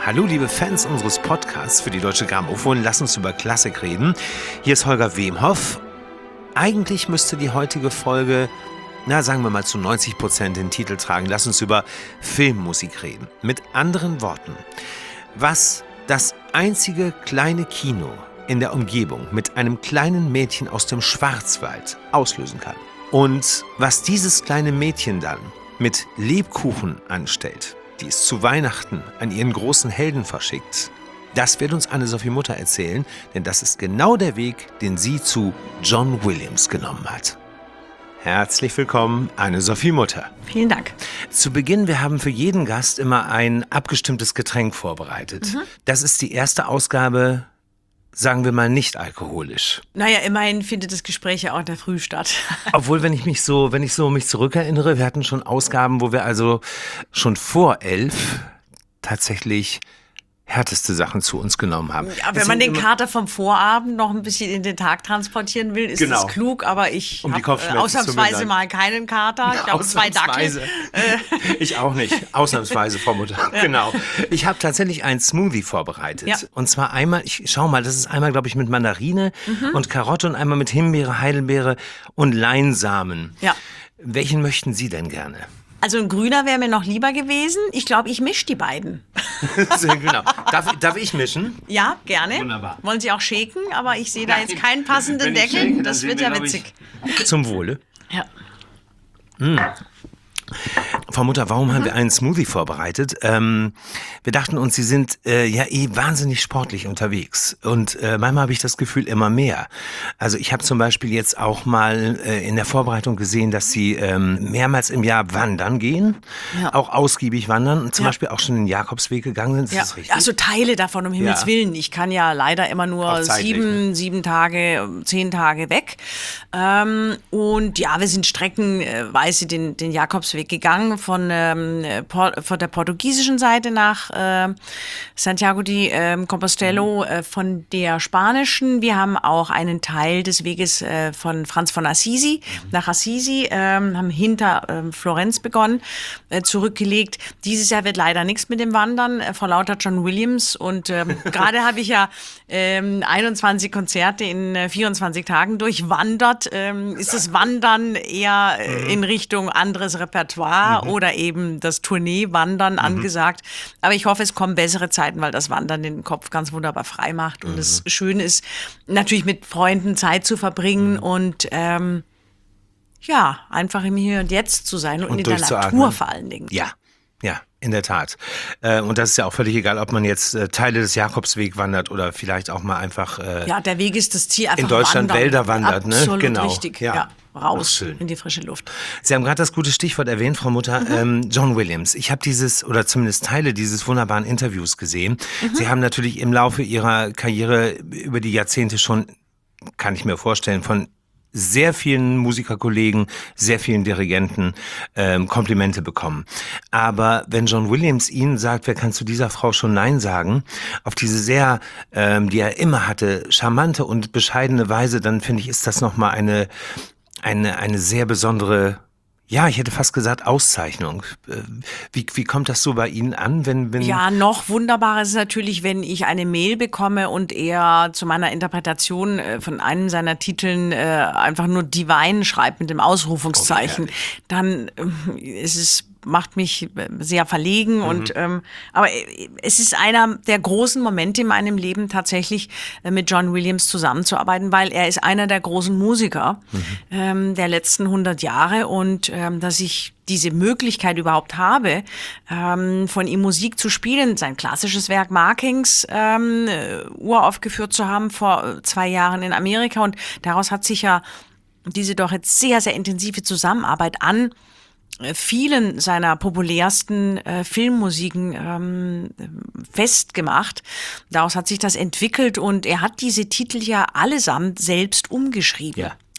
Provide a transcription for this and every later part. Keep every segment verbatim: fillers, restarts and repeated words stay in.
Hallo liebe Fans unseres Podcasts für die Deutsche Grammophon, lass uns über Klassik reden. Hier ist Holger Wemhoff. Eigentlich müsste die heutige Folge, na sagen wir mal zu neunzig Prozent den Titel tragen. Lass uns über Filmmusik reden. Mit anderen Worten, was das einzige kleine Kino in der Umgebung mit einem kleinen Mädchen aus dem Schwarzwald auslösen kann. Und was dieses kleine Mädchen dann mit Lebkuchen anstellt, die es zu Weihnachten an ihren großen Helden verschickt, das wird uns Anne-Sophie Mutter erzählen, denn das ist genau der Weg, den sie zu John Williams genommen hat. Herzlich willkommen, Anne-Sophie Mutter. Vielen Dank. Zu Beginn, wir haben für jeden Gast immer ein abgestimmtes Getränk vorbereitet. Mhm. Das ist die erste Ausgabe, sagen wir mal, nicht alkoholisch. Naja, immerhin findet das Gespräch ja auch in der Früh statt. Obwohl, wenn ich mich so, wenn ich so mich zurückerinnere, wir hatten schon Ausgaben, wo wir also schon vor elf tatsächlich härteste Sachen zu uns genommen haben. Ja, wenn man den Kater vom Vorabend noch ein bisschen in den Tag transportieren will, ist genau. das klug, aber ich um habe äh, ausnahmsweise mal keinen Kater. Ich habe zwei Dackel. Ich auch nicht. Ausnahmsweise, Frau Mutter. Ja. Genau. Ich habe tatsächlich einen Smoothie vorbereitet. Ja. Und zwar einmal, ich schau mal, das ist einmal, glaube ich, mit Mandarine mhm. und Karotte und einmal mit Himbeere, Heidelbeere und Leinsamen. Ja. Welchen möchten Sie denn gerne? Also ein grüner wäre mir noch lieber gewesen. Ich glaube, ich mische die beiden. Genau. Darf, darf ich mischen? Ja, gerne. Wunderbar. Wollen Sie auch shaken? Aber ich sehe da jetzt keinen passenden Deckel. Shake, das wird ja witzig. Zum Wohle. Ja. Mm. Frau Mutter, warum mhm. haben wir einen Smoothie vorbereitet? Ähm, wir dachten uns, Sie sind äh, ja eh wahnsinnig sportlich unterwegs und äh, manchmal habe ich das Gefühl immer mehr. Also ich habe zum Beispiel jetzt auch mal äh, in der Vorbereitung gesehen, dass Sie ähm, mehrmals im Jahr wandern gehen, ja. auch ausgiebig wandern und zum ja. Beispiel auch schon den Jakobsweg gegangen sind. Ist ja. das richtig? Also Teile davon, um Himmels ja. Willen. Ich kann ja leider immer nur sieben, sieben Tage, zehn Tage weg. Ähm, und ja, wir sind streckenweise den, den Jakobsweg gegangen von, ähm, Por- von der portugiesischen Seite nach äh, Santiago de äh, Compostela, äh, von der spanischen. Wir haben auch einen Teil des Weges äh, von Franz von Assisi mhm. nach Assisi, äh, haben hinter äh, Florenz begonnen, äh, zurückgelegt. Dieses Jahr wird leider nichts mit dem Wandern, äh, vor lauter John Williams. Und äh, gerade habe ich ja äh, einundzwanzig Konzerte in äh, vierundzwanzig Tagen durchwandert. Äh, ist das Wandern eher äh, in Richtung anderes Repertoire? Mhm. Oder eben das Tournee-Wandern mhm. angesagt. Aber ich hoffe, es kommen bessere Zeiten, weil das Wandern den Kopf ganz wunderbar frei macht. Und es mhm. schön ist, natürlich mit Freunden Zeit zu verbringen mhm. und ähm, ja, einfach im Hier und Jetzt zu sein und, und in der Natur vor allen Dingen. Ja, ja. In der Tat. Äh, und das ist ja auch völlig egal, ob man jetzt äh, Teile des Jakobswegs wandert oder vielleicht auch mal einfach äh, ja, der Weg ist das Ziel, einfach in Deutschland wandern. Wälder wandert. Absolut ne? Genau. richtig. Ja. Ja. Raus in die frische Luft. Sie haben gerade das gute Stichwort erwähnt, Frau Mutter, mhm. ähm, John Williams. Ich habe dieses, oder zumindest Teile dieses wunderbaren Interviews gesehen. Mhm. Sie haben natürlich im Laufe Ihrer Karriere über die Jahrzehnte schon, kann ich mir vorstellen, von sehr vielen Musikerkollegen, sehr vielen Dirigenten ähm, Komplimente bekommen. Aber wenn John Williams Ihnen sagt, wer kann zu dieser Frau schon Nein sagen, auf diese sehr, ähm, die er immer hatte, charmante und bescheidene Weise, dann finde ich, ist das nochmal eine, eine, eine sehr besondere, ja, ich hätte fast gesagt Auszeichnung. Wie, wie kommt das so bei Ihnen an? Wenn, wenn ja, noch wunderbarer ist es natürlich, wenn ich eine Mail bekomme und er zu meiner Interpretation von einem seiner Titeln äh, einfach nur Divine schreibt mit dem Ausrufungszeichen. Okay. Dann äh, ist es macht mich sehr verlegen mhm. und ähm, aber es ist einer der großen Momente in meinem Leben tatsächlich äh, mit John Williams zusammenzuarbeiten, weil er ist einer der großen Musiker mhm. ähm, der letzten hundert Jahre und ähm, dass ich diese Möglichkeit überhaupt habe, ähm, von ihm Musik zu spielen, sein klassisches Werk Markings ähm, uraufgeführt zu haben vor zwei Jahren in Amerika und daraus hat sich ja diese doch jetzt sehr, sehr intensive Zusammenarbeit an vielen seiner populärsten äh, Filmmusiken ähm, festgemacht. Daraus hat sich das entwickelt und er hat diese Titel ja allesamt selbst umgeschrieben. Ja.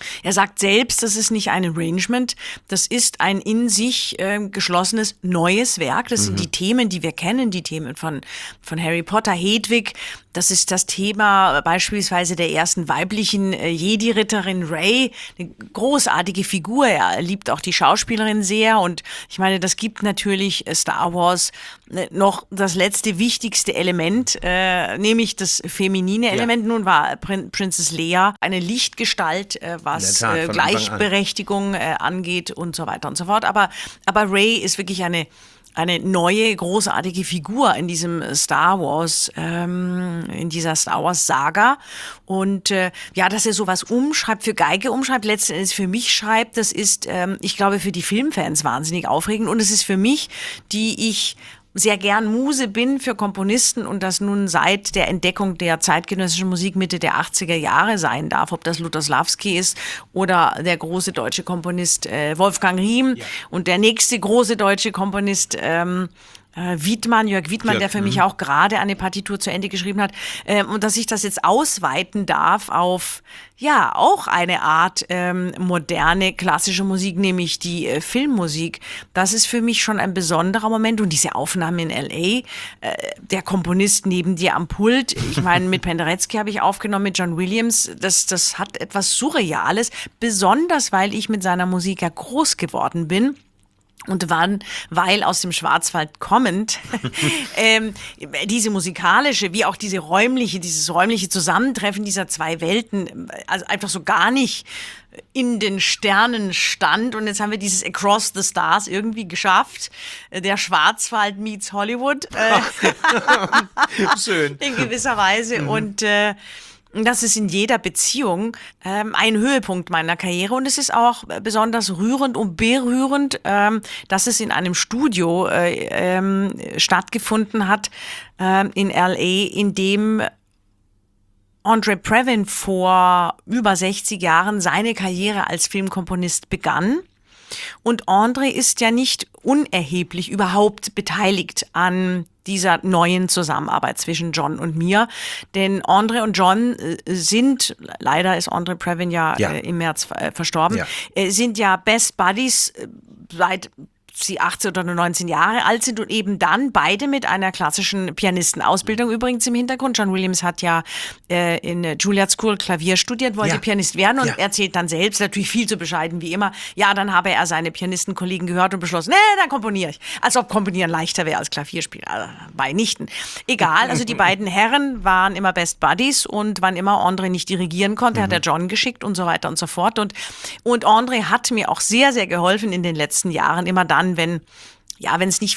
Er sagt selbst, das ist nicht ein Arrangement, das ist ein in sich äh, geschlossenes neues Werk. Das mhm. sind die Themen, die wir kennen, die Themen von, von Harry Potter, Hedwig. Das ist das Thema beispielsweise der ersten weiblichen äh, Jedi-Ritterin Rey, eine großartige Figur. Er liebt auch die Schauspielerin sehr und ich meine, das gibt natürlich Star Wars äh, noch das letzte wichtigste Element, äh, nämlich das feminine ja. Element. Nun war Prin- Princess Leia eine Lichtgestalt, äh, was Tat, äh, Gleichberechtigung äh, angeht und so weiter und so fort. Aber, aber Rey ist wirklich eine eine neue, großartige Figur in diesem Star Wars, ähm, in dieser Star Wars Saga. Und äh, ja, dass er sowas umschreibt, für Geige umschreibt, letzten Endes für mich schreibt, das ist, ähm, ich glaube, für die Filmfans wahnsinnig aufregend. Und es ist für mich, die ich sehr gern Muse bin für Komponisten und das nun seit der Entdeckung der zeitgenössischen Musik Mitte der achtziger Jahre sein darf, ob das Lutoslawski ist oder der große deutsche Komponist äh, Wolfgang Riem ja. und der nächste große deutsche Komponist ähm, Äh, Wiedmann, Jörg Wiedmann, ja, der für mich auch gerade eine Partitur zu Ende geschrieben hat, ähm, und dass ich das jetzt ausweiten darf auf, ja, auch eine Art ähm, moderne klassische Musik, nämlich die äh, Filmmusik. Das ist für mich schon ein besonderer Moment und diese Aufnahme in L A, äh, der Komponist neben dir am Pult, ich meine, mit Penderecki habe ich aufgenommen, mit John Williams, das, das hat etwas Surreales, besonders weil ich mit seiner Musik ja groß geworden bin. Und wann, weil aus dem Schwarzwald kommend ähm, diese musikalische, wie auch diese räumliche, dieses räumliche Zusammentreffen dieser zwei Welten, also einfach so gar nicht in den Sternen stand. Und jetzt haben wir dieses Across the Stars irgendwie geschafft. Der Schwarzwald meets Hollywood. Äh, Schön. In gewisser Weise. Mhm. Und äh, das ist in jeder Beziehung ähm, ein Höhepunkt meiner Karriere und es ist auch besonders rührend und berührend, ähm, dass es in einem Studio äh, ähm, stattgefunden hat äh, in L A, in dem Andre Previn vor über sechzig Jahren seine Karriere als Filmkomponist begann. Und Andre ist ja nicht unerheblich überhaupt beteiligt an dieser neuen Zusammenarbeit zwischen John und mir. Denn Andre und John sind, leider ist Andre Previn ja, ja. Äh, im März äh, verstorben, ja. äh, sind ja Best Buddies äh, seit sie achtzehn oder neunzehn Jahre alt sind und eben dann beide mit einer klassischen Pianistenausbildung übrigens im Hintergrund. John Williams hat ja äh, in Juilliard School Klavier studiert, wollte ja. Pianist werden und ja. erzählt dann selbst, natürlich viel zu bescheiden wie immer, ja, dann habe er seine Pianistenkollegen gehört und beschlossen, nee, dann komponiere ich. Als ob Komponieren leichter wäre als Klavierspielen. Also, bei nichten. Egal, also die beiden Herren waren immer Best Buddies und wann immer Andre nicht dirigieren konnte, mhm. hat er John geschickt und so weiter und so fort. Und, und Andre hat mir auch sehr, sehr geholfen in den letzten Jahren, immer dann, wenn, ja, wenn es nicht,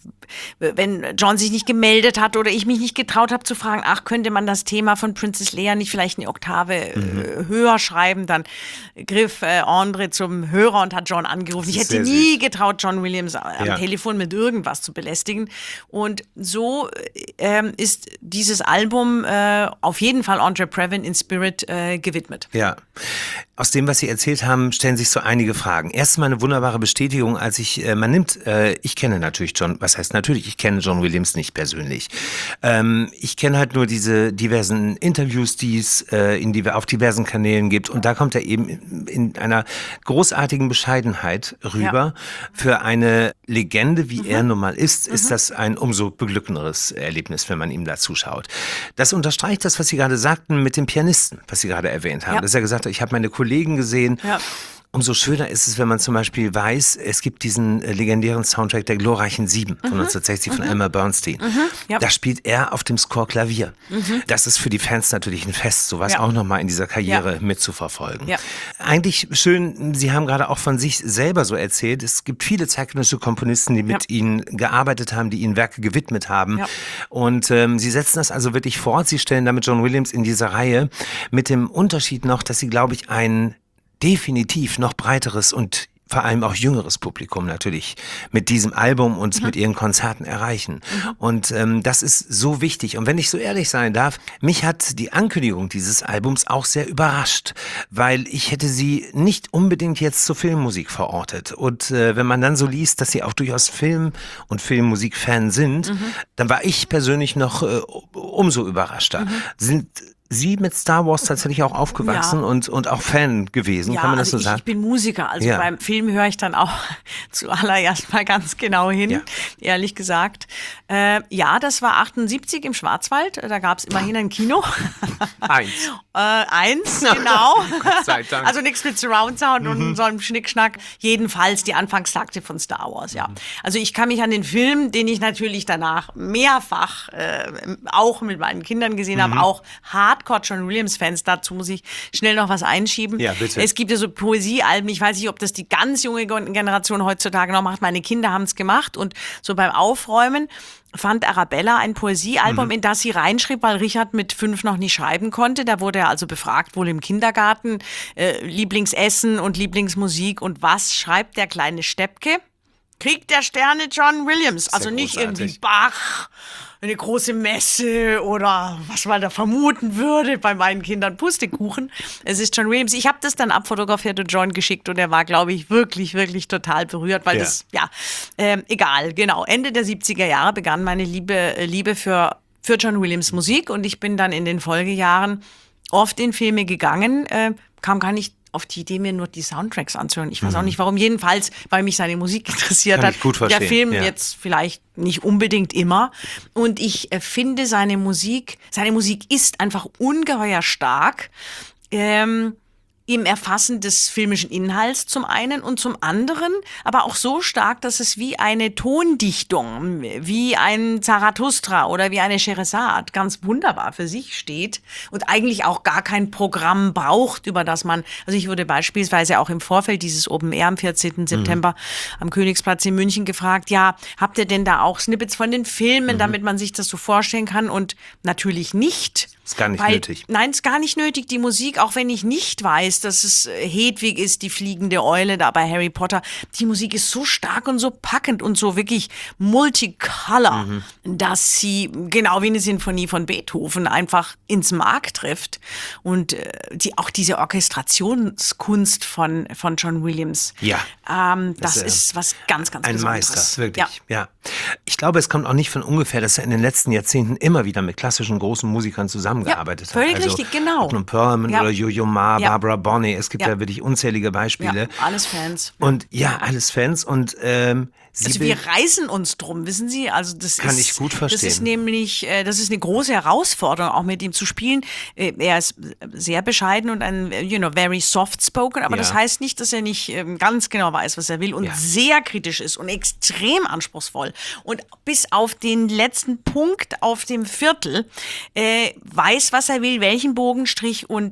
wenn John sich nicht gemeldet hat oder ich mich nicht getraut habe zu fragen, ach, könnte man das Thema von Princess Leia nicht vielleicht eine Oktave mhm. äh, höher schreiben, dann griff äh, Andre zum Hörer und hat John angerufen. Ich hätte nie süß. getraut, John Williams am ja. Telefon mit irgendwas zu belästigen. Und so ähm, ist dieses Album äh, auf jeden Fall Andre Previn in Spirit äh, gewidmet. Ja. Aus dem, was Sie erzählt haben, stellen sich so einige Fragen. Erstmal eine wunderbare Bestätigung, als ich, äh, man nimmt, äh, ich kenne natürlich John, was heißt natürlich, ich kenne John Williams nicht persönlich. Ähm, ich kenne halt nur diese diversen Interviews, die es äh, in die, auf diversen Kanälen gibt und da kommt er eben in, in einer großartigen Bescheidenheit rüber. Ja. Für eine Legende, wie mhm. er nun mal ist, ist mhm. das ein umso beglückenderes Erlebnis, wenn man ihm da zuschaut. Das unterstreicht das, was Sie gerade sagten mit dem Pianisten, was Sie gerade erwähnt haben. Ja. Dass er gesagt hat, ich habe meine Kollegen gesehen. Ja. Umso schöner ist es, wenn man zum Beispiel weiß, es gibt diesen äh, legendären Soundtrack der glorreichen Sieben mhm. von neunzehnhundertsechzig von mhm. Elmer Bernstein. Mhm. Ja. Da spielt er auf dem Score Klavier. Mhm. Das ist für die Fans natürlich ein Fest, sowas ja. auch nochmal in dieser Karriere ja. mitzuverfolgen. Ja. Eigentlich schön, Sie haben gerade auch von sich selber so erzählt, es gibt viele zeitgenössische Komponisten, die mit ja. Ihnen gearbeitet haben, die Ihnen Werke gewidmet haben. Ja. Und ähm, Sie setzen das also wirklich fort. Sie stellen damit John Williams in diese Reihe mit dem Unterschied noch, dass Sie, glaube ich, einen definitiv noch breiteres und vor allem auch jüngeres Publikum natürlich mit diesem Album und mhm. mit ihren Konzerten erreichen. Mhm. Und ähm, das ist so wichtig. Und wenn ich so ehrlich sein darf, mich hat die Ankündigung dieses Albums auch sehr überrascht, weil ich hätte sie nicht unbedingt jetzt zur Filmmusik verortet. Und äh, wenn man dann so liest, dass sie auch durchaus Film- und Filmmusik-Fan sind, mhm. dann war ich persönlich noch äh, umso überraschter. Mhm. Sind Sie mit Star Wars tatsächlich auch aufgewachsen ja. und, und auch Fan gewesen, ja, kann man das also so ich, sagen? Ich bin Musiker, also ja. beim Film höre ich dann auch zuallererst mal ganz genau hin, ja. ehrlich gesagt. Äh, ja, das war achtundsiebzig im Schwarzwald, da gab es immerhin ein Kino. Eins. äh, eins, genau. Gott sei Dank. Also nichts mit Surround Sound mhm. und so einem Schnickschnack. Jedenfalls die Anfangstakte von Star Wars, ja. Mhm. Also ich kann mich an den Film, den ich natürlich danach mehrfach äh, auch mit meinen Kindern gesehen mhm. habe, auch hart Hardcore John Williams-Fans, dazu muss ich schnell noch was einschieben. Ja, bitte. Es gibt ja so Poesiealben, ich weiß nicht, ob das die ganz junge Generation heutzutage noch macht. Meine Kinder haben es gemacht und so beim Aufräumen fand Arabella ein Poesiealbum, mhm. in das sie reinschrieb, weil Richard mit fünf noch nicht schreiben konnte. Da wurde er also befragt, wohl im Kindergarten, äh, Lieblingsessen und Lieblingsmusik und was schreibt der kleine Steppke? Krieg der Sterne John Williams. Also nicht großartig. Irgendwie Bach, eine große Messe oder was man da vermuten würde bei meinen Kindern. Pustekuchen. Es ist John Williams. Ich habe das dann abfotografiert und John geschickt und er war, glaube ich, wirklich, wirklich total berührt, weil ja. das, ja, äh, egal, genau. Ende der siebziger Jahre begann meine Liebe, äh, Liebe für, für John Williams Musik und ich bin dann in den Folgejahren oft in Filme gegangen, äh, kam gar nicht auf die Idee, mir nur die Soundtracks anzuhören. Ich weiß mhm. auch nicht, warum. Jedenfalls, weil mich seine Musik interessiert Kann hat. Ich gut verstehen. Der Film ja. jetzt vielleicht nicht unbedingt immer. Und ich äh, finde seine Musik, seine Musik ist einfach ungeheuer stark. Ähm, im Erfassen des filmischen Inhalts zum einen und zum anderen, aber auch so stark, dass es wie eine Tondichtung, wie ein Zarathustra oder wie eine Scheherazade ganz wunderbar für sich steht und eigentlich auch gar kein Programm braucht, über das man, also ich wurde beispielsweise auch im Vorfeld dieses Open Air am vierzehnten September mhm. am Königsplatz in München gefragt, ja, habt ihr denn da auch Snippets von den Filmen, mhm. damit man sich das so vorstellen kann? Und natürlich nicht. Ist gar nicht weil, nötig. Nein, ist gar nicht nötig. Die Musik, auch wenn ich nicht weiß, dass es Hedwig ist, die fliegende Eule da bei Harry Potter, die Musik ist so stark und so packend und so wirklich multicolor, mhm. dass sie, genau wie eine Sinfonie von Beethoven, einfach ins Mark trifft. Und äh, die, auch diese Orchestrationskunst von, von John Williams, ja. ähm, das, das ist, äh, ist was ganz, ganz ein Besonderes. Ein Meister, wirklich. Ja. ja. Ich glaube, es kommt auch nicht von ungefähr, dass er in den letzten Jahrzehnten immer wieder mit klassischen großen Musikern zusammengearbeitet ja, völlig hat. Also richtig, genau. Ob nun Perlman ja. oder Yo-Yo Ma, ja. Barbara Bonney, es gibt ja. ja wirklich unzählige Beispiele. Ja, alles Fans. Und ja, alles Fans und ähm, Sie also wir reißen uns drum, wissen Sie? Also das kann ist, ich gut verstehen. Das ist nämlich, das ist eine große Herausforderung, auch mit ihm zu spielen. Er ist sehr bescheiden und ein, you know, very soft spoken, aber ja. das heißt nicht, dass er nicht ganz genau weiß, was er will und ja. sehr kritisch ist und extrem anspruchsvoll. Und bis auf den letzten Punkt auf dem Viertel äh, weiß, was er will, welchen Bogenstrich und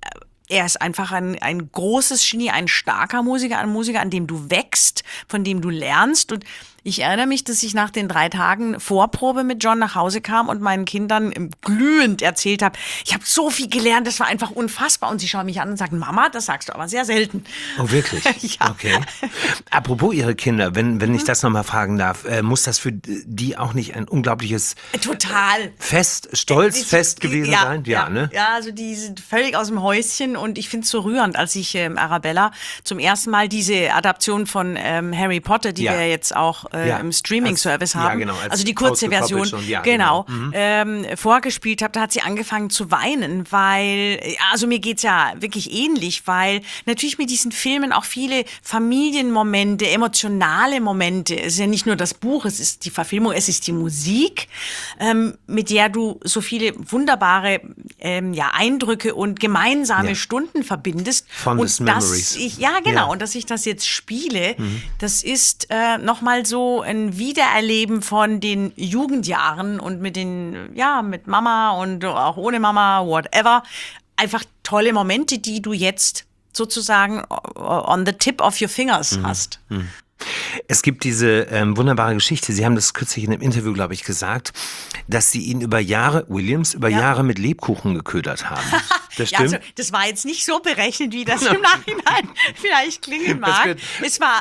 er ist einfach ein, ein großes Genie, ein starker Musiker, ein Musiker, an dem du wächst, von dem du lernst. Und ich erinnere mich, dass ich nach den drei Tagen Vorprobe mit John nach Hause kam und meinen Kindern glühend erzählt habe, ich habe so viel gelernt, das war einfach unfassbar. Und sie schauen mich an und sagen, Mama, das sagst du aber sehr selten. Oh, wirklich? Ja. Okay. Apropos Ihre Kinder, wenn, wenn ich das nochmal fragen darf, äh, muss das für die auch nicht ein unglaubliches Total. Fest, Stolzfest gewesen ja, sein? Ja, ja, ne? Ja, also die sind völlig aus dem Häuschen und ich finde es so rührend, als ich ähm, Arabella zum ersten Mal diese Adaption von ähm, Harry Potter, die ja. wir jetzt auch äh, ja. im Streaming-Service als, haben, ja, genau, also die kurze Version, schon, ja, genau, genau. Mhm. Ähm, vorgespielt habe, da hat sie angefangen zu weinen, weil, also mir geht's ja wirklich ähnlich, weil natürlich mit diesen Filmen auch viele Familienmomente, emotionale Momente, es ist ja nicht nur das Buch, es ist die Verfilmung, es ist die Musik, ähm, mit der du so viele wunderbare ähm, ja, Eindrücke und gemeinsame ja. Stunden verbindest. Fondest und Memories. Ich, ja, genau, ja. und dass ich das jetzt spiele, mhm. das ist äh, nochmal so ein Wiedererleben von den Jugendjahren und mit den, ja, mit Mama und auch ohne Mama, whatever. Einfach tolle Momente, die du jetzt sozusagen on the tip of your fingers mhm. hast. Mhm. Es gibt diese ähm, wunderbare Geschichte, Sie haben das kürzlich in einem Interview, glaube ich, gesagt, dass Sie ihn über Jahre, Williams, über ja. Jahre mit Lebkuchen geködert haben. Das stimmt? Ja, also, das war jetzt nicht so berechnet, wie das im Nachhinein vielleicht klingen mag. Es war, ja.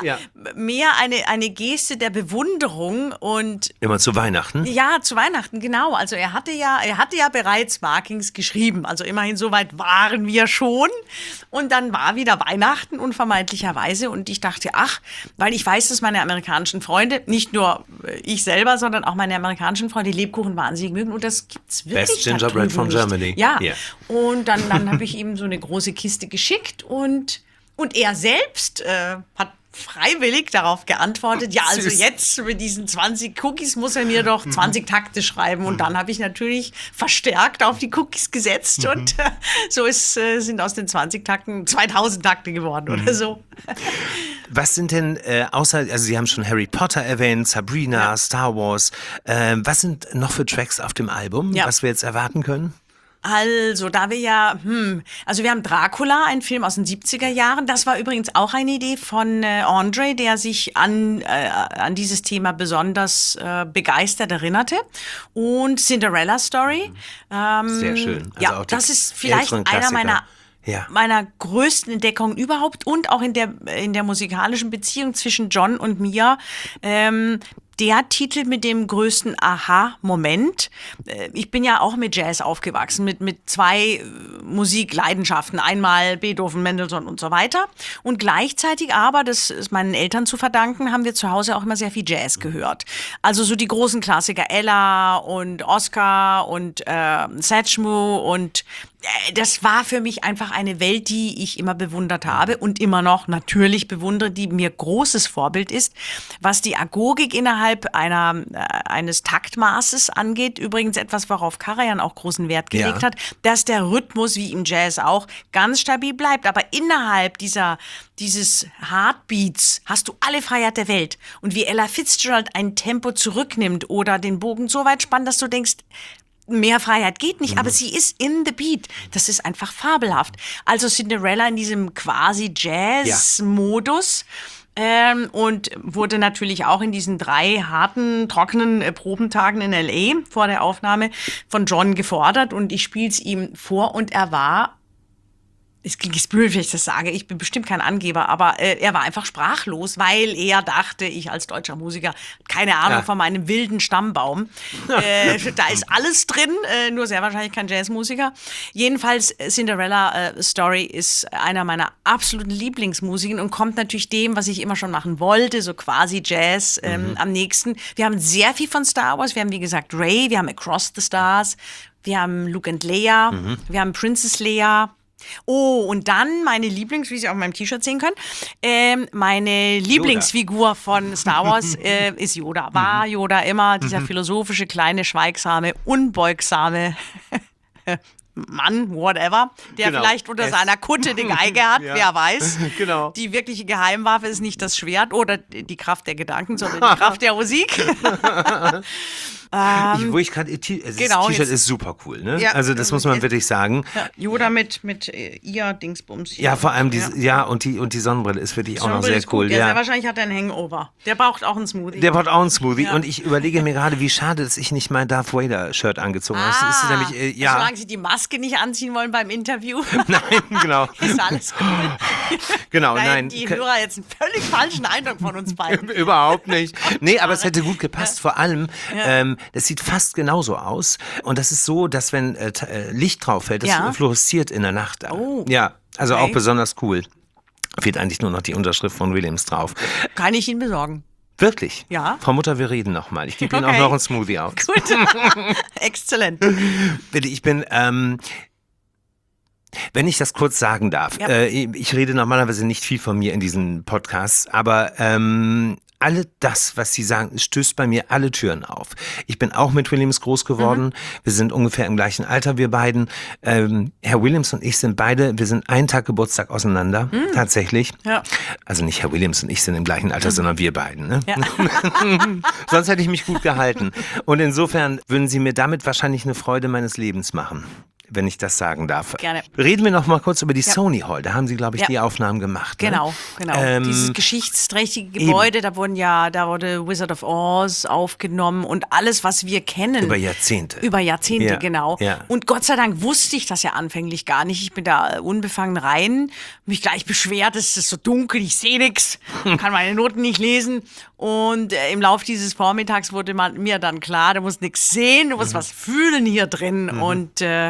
mehr eine, eine Geste der Bewunderung und immer zu Weihnachten? Ja, zu Weihnachten, genau. Also er hatte ja, er hatte ja bereits Markings geschrieben. Also immerhin so weit waren wir schon. Und dann war wieder Weihnachten unvermeidlicherweise. Und ich dachte, ach, weil ich weiß, dass meine amerikanischen Freunde, nicht nur ich selber, sondern auch meine amerikanischen Freunde Lebkuchen wahnsinnig mögen. Und das gibt's wirklich Best Gingerbread from nicht. Germany. Ja. Yeah. Und dann, dann habe ich ihm so eine große Kiste geschickt und, und er selbst äh, hat freiwillig darauf geantwortet, ja, also Süß. jetzt mit diesen zwanzig Cookies muss er mir doch zwanzig Takte schreiben. Und dann habe ich natürlich verstärkt auf die Cookies gesetzt und äh, so ist, äh, sind aus den zwanzig Takten zweitausend Takte geworden oder so. Was sind denn, äh, außer, also Sie haben schon Harry Potter erwähnt, Sabrina, ja. Star Wars, äh, was sind noch für Tracks auf dem Album, ja. was wir jetzt erwarten können? Also, da wir ja, hm, also wir haben Dracula, einen Film aus den siebziger Jahren. Das war übrigens auch eine Idee von äh, Andre, der sich an, äh, an dieses Thema besonders äh, begeistert erinnerte. Und Cinderella Story. Ähm, Sehr schön. Also ja, das ist vielleicht einer meiner Ja. meiner größten Entdeckungen überhaupt und auch in der, in der musikalischen Beziehung zwischen John und mir. Ähm, der Titel mit dem größten Aha-Moment. Ich bin ja auch mit Jazz aufgewachsen, mit, mit zwei Musikleidenschaften. Einmal Beethoven, Mendelssohn und so weiter. Und gleichzeitig aber, das ist meinen Eltern zu verdanken, haben wir zu Hause auch immer sehr viel Jazz gehört. Also so die großen Klassiker Ella und Oscar und äh, Satchmo und das war für mich einfach eine Welt, die ich immer bewundert habe und immer noch natürlich bewundere, die mir großes Vorbild ist, was die Agogik innerhalb einer, äh, eines Taktmaßes angeht. Übrigens etwas, worauf Karajan auch großen Wert gelegt ja. hat, dass der Rhythmus, wie im Jazz auch, ganz stabil bleibt. Aber innerhalb dieser, dieses Heartbeats hast du alle Freiheit der Welt. Und wie Ella Fitzgerald ein Tempo zurücknimmt oder den Bogen so weit spannt, dass du denkst, mehr Freiheit geht nicht, mhm. aber sie ist in the beat. Das ist einfach fabelhaft. Also Cinderella in diesem quasi Jazz-Modus. Ja. Ähm, und wurde natürlich auch in diesen drei harten, trockenen äh, Probentagen in L A vor der Aufnahme von John gefordert. Und ich spiele es ihm vor und er war... Es klingt jetzt blöd, wenn ich das sage, ich bin bestimmt kein Angeber, aber äh, er war einfach sprachlos, weil er dachte, ich als deutscher Musiker, keine Ahnung ja. von meinem wilden Stammbaum. äh, da ist alles drin, äh, nur sehr wahrscheinlich kein Jazzmusiker. Jedenfalls, Cinderella äh, Story ist einer meiner absoluten Lieblingsmusiken und kommt natürlich dem, was ich immer schon machen wollte, so quasi Jazz ähm, mhm. am nächsten. Wir haben sehr viel von Star Wars, wir haben wie gesagt Ray, wir haben Across the Stars, wir haben Luke and Leia, mhm. wir haben Princess Leia. Oh, und dann meine Lieblings, wie Sie auf meinem T-Shirt sehen können, ähm, meine Lieblingsfigur Yoda. von Star Wars äh, ist Yoda. War Yoda immer dieser philosophische, kleine, schweigsame, unbeugsame Mann, whatever, der genau. vielleicht unter S. seiner Kutte eine Geige hat, ja. wer weiß. Genau. Die wirkliche Geheimwaffe ist nicht das Schwert oder die Kraft der Gedanken, sondern die Kraft der Musik. Ähm, ich, wo ich gerade, das genau, T-Shirt ist super cool, ne? Ja, also das muss man wirklich sagen. Ja, Yoda mit mit ihr Dingsbums. Ja, vor allem die, ja. ja und die und die Sonnenbrille ist wirklich die auch noch sehr cool. Ja, sehr wahrscheinlich hat er einen Hangover. Der braucht auch einen Smoothie. Der braucht auch einen Smoothie ja. und ich überlege mir gerade, wie schade, dass ich nicht mein Darth Vader Shirt angezogen habe. Ah, das ist nämlich, äh, ja. Solange Sie die Maske nicht anziehen wollen beim Interview. Nein, genau. Ist alles cool. Genau, Nein. nein. Die Hörer jetzt einen völlig falschen Eindruck von uns beiden. Überhaupt nicht. Nee, aber es hätte gut gepasst. Ja. Vor allem, ja. ähm, das sieht fast genauso aus. Und das ist so, dass wenn äh, Licht drauf fällt, das ja. fluoresziert in der Nacht. Oh. Ja, also okay. auch besonders cool. Fehlt eigentlich nur noch die Unterschrift von Williams drauf. Kann ich Ihnen besorgen. Wirklich? Ja. Frau Mutter, wir reden nochmal. Ich gebe Ihnen okay. auch noch einen Smoothie aus. Gut. Exzellent. Bitte, ich bin... Ähm, Wenn ich das kurz sagen darf, ja. äh, ich rede normalerweise nicht viel von mir in diesen Podcasts, aber ähm, alle das, was Sie sagen, stößt bei mir alle Türen auf. Ich bin auch mit Williams groß geworden. Mhm. Wir sind ungefähr im gleichen Alter, wir beiden. Ähm, Herr Williams und ich sind beide, wir sind einen Tag Geburtstag auseinander, mhm. tatsächlich. Ja. Also nicht Herr Williams und ich sind im gleichen Alter, mhm. sondern wir beiden. Ne? Ja. Sonst hätte ich mich gut gehalten. Und insofern würden Sie mir damit wahrscheinlich eine Freude meines Lebens machen. wenn ich das sagen darf. Gerne. Reden wir noch mal kurz über die ja. Sony Hall. Da haben Sie, glaube ich, ja. die Aufnahmen gemacht. Ne? Genau, genau. Ähm, Dieses geschichtsträchtige Gebäude, eben. da wurden ja, da wurde Wizard of Oz aufgenommen und alles, was wir kennen. Über Jahrzehnte. Über Jahrzehnte, ja. genau. Ja. Und Gott sei Dank wusste ich das ja anfänglich gar nicht. Ich bin da unbefangen rein, mich gleich beschwert, es ist so dunkel, ich sehe nichts, kann meine Noten nicht lesen. Und äh, im Laufe dieses Vormittags wurde man, mir dann klar, du musst nichts sehen, du musst mhm. was fühlen hier drin. Mhm. Und äh,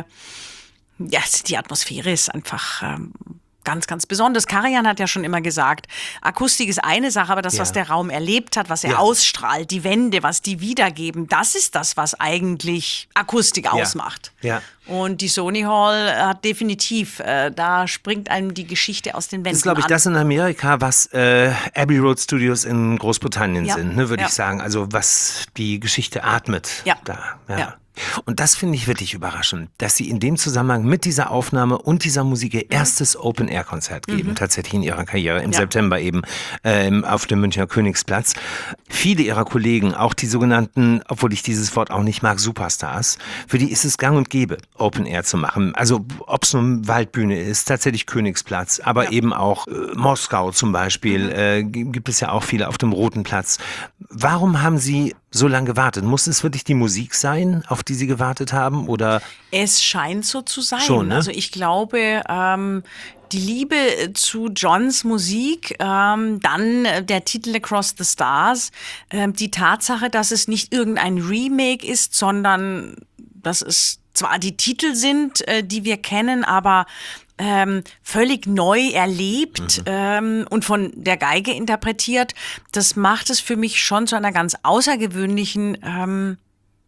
ja, die Atmosphäre ist einfach ähm, ganz, ganz besonders. Karajan hat ja schon immer gesagt, Akustik ist eine Sache, aber das, ja. was der Raum erlebt hat, was er ja. ausstrahlt, die Wände, was die wiedergeben, das ist das, was eigentlich Akustik ja. ausmacht. Ja. Und die Sony Hall hat definitiv, äh, da springt einem die Geschichte aus den Wänden an. Das ist, glaube ich, das in Amerika, was äh, Abbey Road Studios in Großbritannien ja. sind, ne, würde ja. ich sagen. Also was die Geschichte atmet ja. da. Ja. ja. Und das finde ich wirklich überraschend, dass Sie in dem Zusammenhang mit dieser Aufnahme und dieser Musik Ihr erstes Open-Air-Konzert geben, mhm. tatsächlich in Ihrer Karriere, im ja. September eben ähm, auf dem Münchner Königsplatz. Viele Ihrer Kollegen, auch die sogenannten, obwohl ich dieses Wort auch nicht mag, Superstars, für die ist es gang und gäbe, Open-Air zu machen. Also ob es nun Waldbühne ist, tatsächlich Königsplatz, aber ja. eben auch äh, Moskau zum Beispiel, mhm. äh, gibt es ja auch viele auf dem Roten Platz. Warum haben Sie so lange gewartet? Muss es wirklich die Musik sein, auf die Sie gewartet haben? Oder? Es scheint so zu sein. Schon, ne? Also ich glaube, ähm, die Liebe zu Johns Musik, ähm, dann der Titel Across the Stars, ähm, die Tatsache, dass es nicht irgendein Remake ist, sondern dass es zwar die Titel sind, äh, die wir kennen, aber Ähm, völlig neu erlebt mhm. ähm, und von der Geige interpretiert. Das macht es für mich schon zu einer ganz außergewöhnlichen ähm,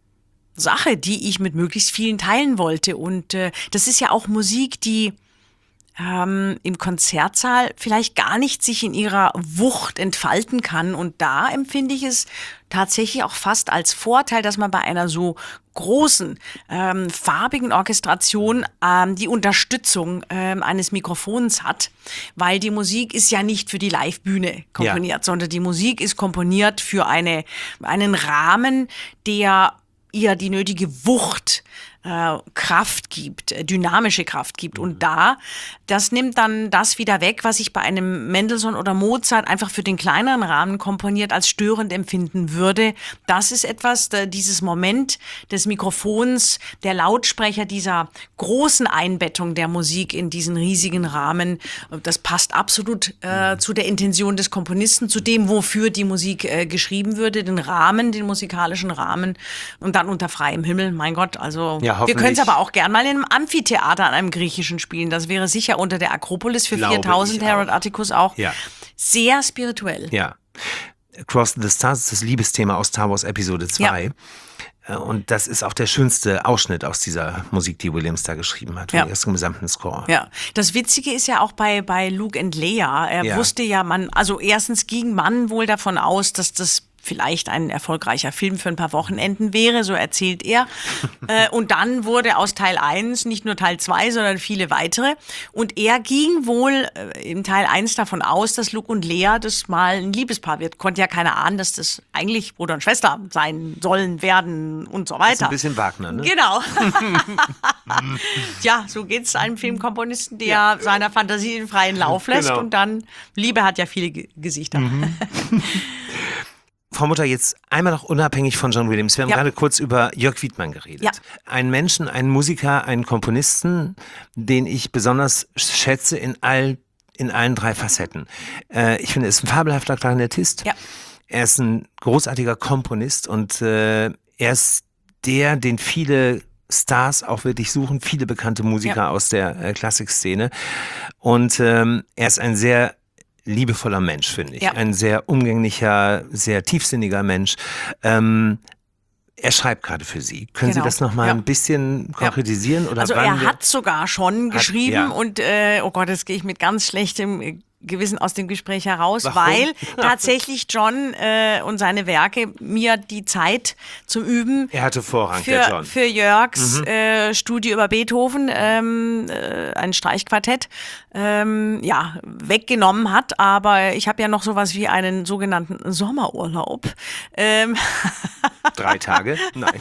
Sache, die ich mit möglichst vielen teilen wollte. Und äh, das ist ja auch Musik, die ähm, im Konzertsaal vielleicht gar nicht sich in ihrer Wucht entfalten kann. Und da empfinde ich es tatsächlich auch fast als Vorteil, dass man bei einer so großen, ähm, farbigen Orchestration ähm, die Unterstützung ähm, eines Mikrofons hat, weil die Musik ist ja nicht für die Live-Bühne komponiert, ja. sondern die Musik ist komponiert für eine, einen Rahmen, der ihr die nötige Wucht äh, Kraft gibt, äh, dynamische Kraft gibt. Mhm. Und da, das nimmt dann das wieder weg, was ich bei einem Mendelssohn oder Mozart einfach für den kleineren Rahmen komponiert als störend empfinden würde. Das ist etwas, da, dieses Moment des Mikrofons, der Lautsprecher, dieser großen Einbettung der Musik in diesen riesigen Rahmen, das passt absolut äh, mhm. zu der Intention des Komponisten, zu dem, wofür die Musik äh, geschrieben würde, den Rahmen, den musikalischen Rahmen und dann unter freiem Himmel, mein Gott, also ja, wir können es aber auch gern mal in einem Amphitheater an einem griechischen spielen. Das wäre sicher unter der Akropolis für viertausend, Harold Atticus auch. Ja. Sehr spirituell. Ja. Across the Stars ist das Liebesthema aus Star Wars Episode zwei. Ja. Und das ist auch der schönste Ausschnitt aus dieser Musik, die Williams da geschrieben hat, ja. aus dem gesamten Score. Ja, das Witzige ist ja auch bei, bei Luke and Leia, er ja. wusste ja, man, also erstens ging man wohl davon aus, dass das vielleicht ein erfolgreicher Film für ein paar Wochenenden wäre, so erzählt er. äh, und dann wurde aus Teil eins nicht nur Teil zwei, sondern viele weitere. Und er ging wohl äh, im Teil eins davon aus, dass Luke und Leia das mal ein Liebespaar wird. Konnte ja keiner ahnen, dass das eigentlich Bruder und Schwester sein sollen, werden und so weiter. Das ist ein bisschen Wagner, ne? Genau. Ja, so geht es einem Filmkomponisten, der ja. seiner Fantasie den freien Lauf lässt. Genau. Und dann, Liebe hat ja viele G- Gesichter. Mhm. Frau Mutter, jetzt einmal noch unabhängig von John Williams. Wir haben ja. gerade kurz über Jörg Wiedmann geredet. Ja. Einen Menschen, einen Musiker, einen Komponisten, den ich besonders schätze in, all, in allen drei Facetten. Äh, ich finde, er ist ein fabelhafter Klarinettist. Ja. Er ist ein großartiger Komponist und äh, er ist der, den viele Stars auch wirklich suchen, viele bekannte Musiker ja. aus der äh, Klassikszene. Und ähm, er ist ein sehr liebevoller Mensch, finde ich. Ja. Ein sehr umgänglicher, sehr tiefsinniger Mensch. Ähm, er schreibt gerade für Sie. Können genau. Sie das nochmal ja. ein bisschen konkretisieren? Ja. Oder also wann er hat sogar schon hat, geschrieben ja. und, äh, oh Gott, jetzt gehe ich mit ganz schlechtem Gewissen aus dem Gespräch heraus, Warum? weil tatsächlich John äh, und seine Werke mir die Zeit zum Üben er hatte Vorrang, für, der John. für Jörgs mhm. äh, Studie über Beethoven, ähm, äh, ein Streichquartett, ähm, ja, weggenommen hat. Aber ich habe ja noch sowas wie einen sogenannten Sommerurlaub. Ähm. Drei Tage? Nein.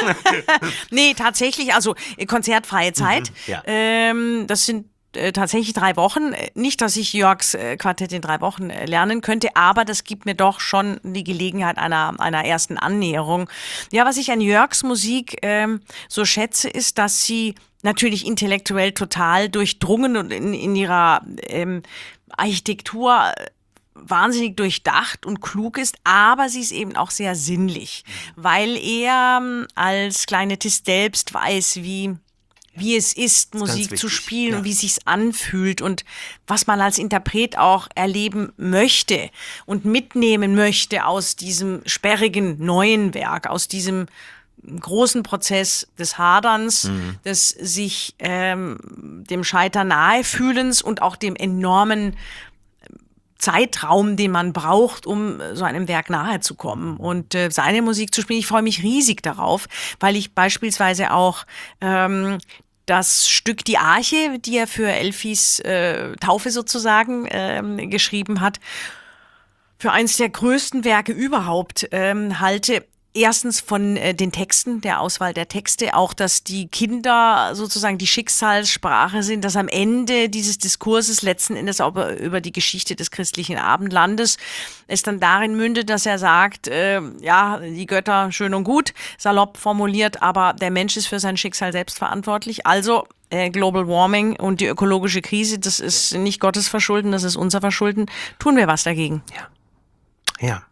Nee, tatsächlich, also konzertfreie Zeit. Mhm, ja. ähm, das sind tatsächlich drei Wochen. Nicht, dass ich Jörgs Quartett in drei Wochen lernen könnte, aber das gibt mir doch schon die Gelegenheit einer, einer ersten Annäherung. Ja, was ich an Jörgs Musik ähm, so schätze, ist, dass sie natürlich intellektuell total durchdrungen und in, in ihrer ähm, Architektur wahnsinnig durchdacht und klug ist, aber sie ist eben auch sehr sinnlich, weil er ähm, als Klarinettist selbst weiß, wie wie es ist, Musik zu spielen, ja, und wie es sich anfühlt und was man als Interpret auch erleben möchte und mitnehmen möchte aus diesem sperrigen neuen Werk, aus diesem großen Prozess des Haderns, mhm. des sich ähm, dem Scheitern nahefühlens und auch dem enormen Zeitraum, den man braucht, um so einem Werk nahe zu kommen und äh, seine Musik zu spielen. Ich freue mich riesig darauf, weil ich beispielsweise auch ähm, das Stück Die Arche, die er für Elfis äh, Taufe sozusagen ähm, geschrieben hat, für eines der größten Werke überhaupt ähm, halte. Erstens von äh, den Texten, der Auswahl der Texte, auch, dass die Kinder sozusagen die Schicksalssprache sind, dass am Ende dieses Diskurses letzten Endes auch über, über die Geschichte des christlichen Abendlandes es dann darin mündet, dass er sagt, äh, ja, die Götter schön und gut, salopp formuliert, aber der Mensch ist für sein Schicksal selbst verantwortlich. Also äh, Global Warming und die ökologische Krise, das ist nicht Gottes Verschulden, das ist unser Verschulden. Tun wir was dagegen. Ja. Ja.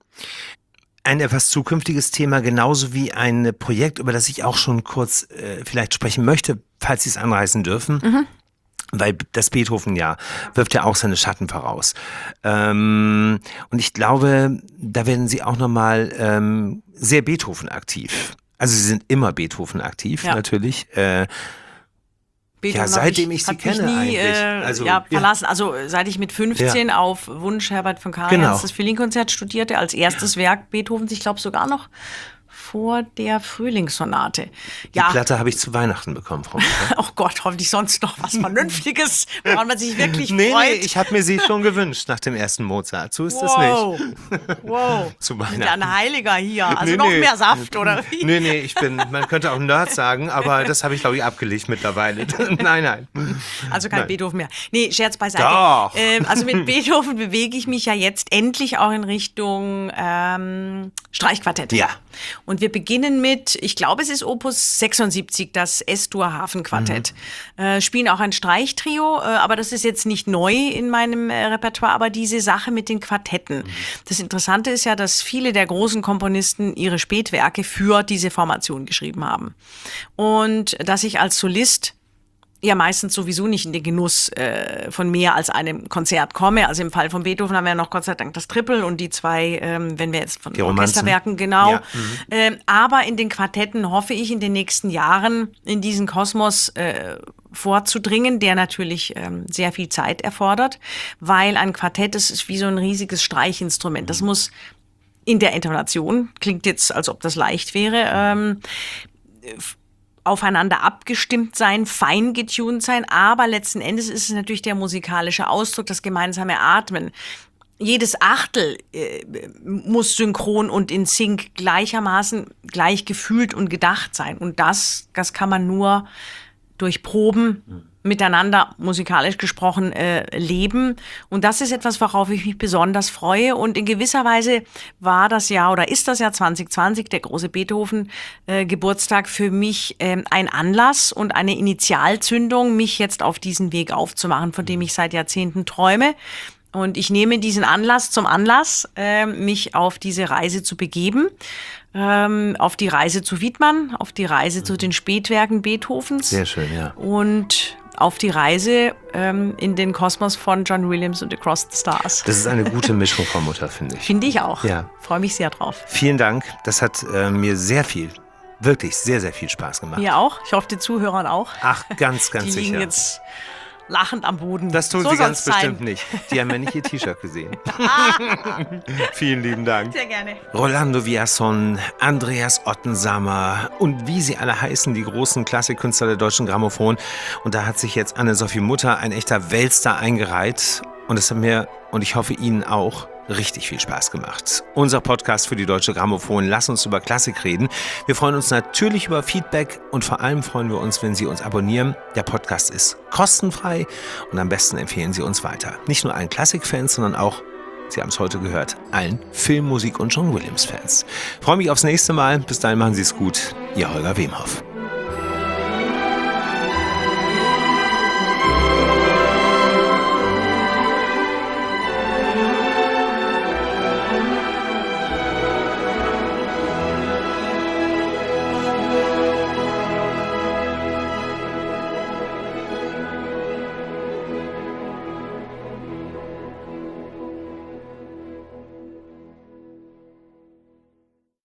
Ein etwas zukünftiges Thema, genauso wie ein Projekt, über das ich auch schon kurz äh, vielleicht sprechen möchte, falls Sie es anreißen dürfen. Mhm. Weil das Beethoven-Jahr wirft ja auch seine Schatten voraus. Ähm, und ich glaube, da werden Sie auch nochmal ähm, sehr Beethoven aktiv. Also Sie sind immer Beethoven aktiv, ja, natürlich. Äh, Beethoven ja, seitdem ich, ich Sie kenne nie, eigentlich. Äh, also, ja, verlassen. Ja. Also seit ich mit fünfzehn ja. auf Wunsch Herbert von Karajan genau. das Violinkonzert studierte, als erstes ja. Werk Beethovens, ich glaube sogar noch vor der Frühlingssonate. Die ja. Platte habe ich zu Weihnachten bekommen, Frau Müller. Oh Gott, hoffentlich sonst noch was Vernünftiges, woran man sich wirklich nee, freut. Nee, ich habe mir sie schon gewünscht nach dem ersten Mozart. So ist wow. das nicht. Wow. Zu Weihnachten. Ja, ein Heiliger hier. Also nee, noch nee. mehr Saft, oder wie? Nee, nee, ich bin, man könnte auch Nerd sagen, aber das habe ich, glaube ich, abgelegt mittlerweile. nein, nein. Also kein nein. Beethoven mehr. Nee, Scherz beiseite. Doch. Ähm, also mit Beethoven bewege ich mich ja jetzt endlich auch in Richtung ähm, Streichquartett. Ja. Und wir beginnen mit, ich glaube, es ist Opus sechsundsiebzig, das S-Dur-Hafenquartett. Mhm. Äh, spielen auch ein Streichtrio, äh, aber das ist jetzt nicht neu in meinem äh, Repertoire, aber diese Sache mit den Quartetten. Mhm. Das Interessante ist ja, dass viele der großen Komponisten ihre Spätwerke für diese Formation geschrieben haben. Und dass ich als Solist ja meistens sowieso nicht in den Genuss äh, von mehr als einem Konzert komme. Also im Fall von Beethoven haben wir ja noch Gott sei Dank das Triple und die zwei, ähm, wenn wir jetzt von die Orchesterwerken, genau. Ja. Mhm. Ähm, aber in den Quartetten hoffe ich in den nächsten Jahren in diesen Kosmos äh, vorzudringen, der natürlich ähm, sehr viel Zeit erfordert, weil ein Quartett, das ist wie so ein riesiges Streichinstrument. Das muss in der Intonation, klingt jetzt, als ob das leicht wäre, ähm, aufeinander abgestimmt sein, fein getuned sein, aber letzten Endes ist es natürlich der musikalische Ausdruck, das gemeinsame Atmen. Jedes Achtel äh, muss synchron und in Sync gleichermaßen gleich gefühlt und gedacht sein. Und das, das kann man nur durch Proben miteinander, musikalisch gesprochen, äh, leben. Und das ist etwas, worauf ich mich besonders freue. Und in gewisser Weise war das Jahr oder ist das Jahr zwanzig zwanzig, der große Beethoven-Geburtstag, äh, für mich ähm, ein Anlass und eine Initialzündung, mich jetzt auf diesen Weg aufzumachen, von dem ich seit Jahrzehnten träume. Und ich nehme diesen Anlass zum Anlass, äh, mich auf diese Reise zu begeben, ähm, auf die Reise zu Wiedmann, auf die Reise mhm. zu den Spätwerken Beethovens. Sehr schön, ja. Und auf die Reise ähm, in den Kosmos von John Williams und Across the Stars. Das ist eine gute Mischung, Frau Mutter, finde ich. Finde ich auch. Ja. Freue mich sehr drauf. Vielen Dank. Das hat äh, mir sehr viel, wirklich sehr, sehr viel Spaß gemacht. Mir auch. Ich hoffe, den Zuhörern auch. Ach, ganz, ganz die sicher. Die liegen jetzt lachend am Boden. Das tun so sie ganz sein. bestimmt nicht. Die haben ja nicht ihr T-Shirt gesehen. Vielen lieben Dank. Sehr gerne. Rolando Villazón, Andreas Ottensamer und wie sie alle heißen, die großen Klassikkünstler der Deutschen Grammophon. Und da hat sich jetzt Anne-Sophie Mutter, ein echter Weltstar, eingereiht. Und es hat mir, und ich hoffe Ihnen auch, richtig viel Spaß gemacht. Unser Podcast für die Deutsche Grammophon. Lass uns über Klassik reden. Wir freuen uns natürlich über Feedback und vor allem freuen wir uns, wenn Sie uns abonnieren. Der Podcast ist kostenfrei und am besten empfehlen Sie uns weiter. Nicht nur allen Klassikfans, sondern auch, Sie haben es heute gehört, allen Filmmusik- und John Williams-Fans. Ich freue mich aufs nächste Mal. Bis dahin machen Sie es gut. Ihr Holger Wemhoff.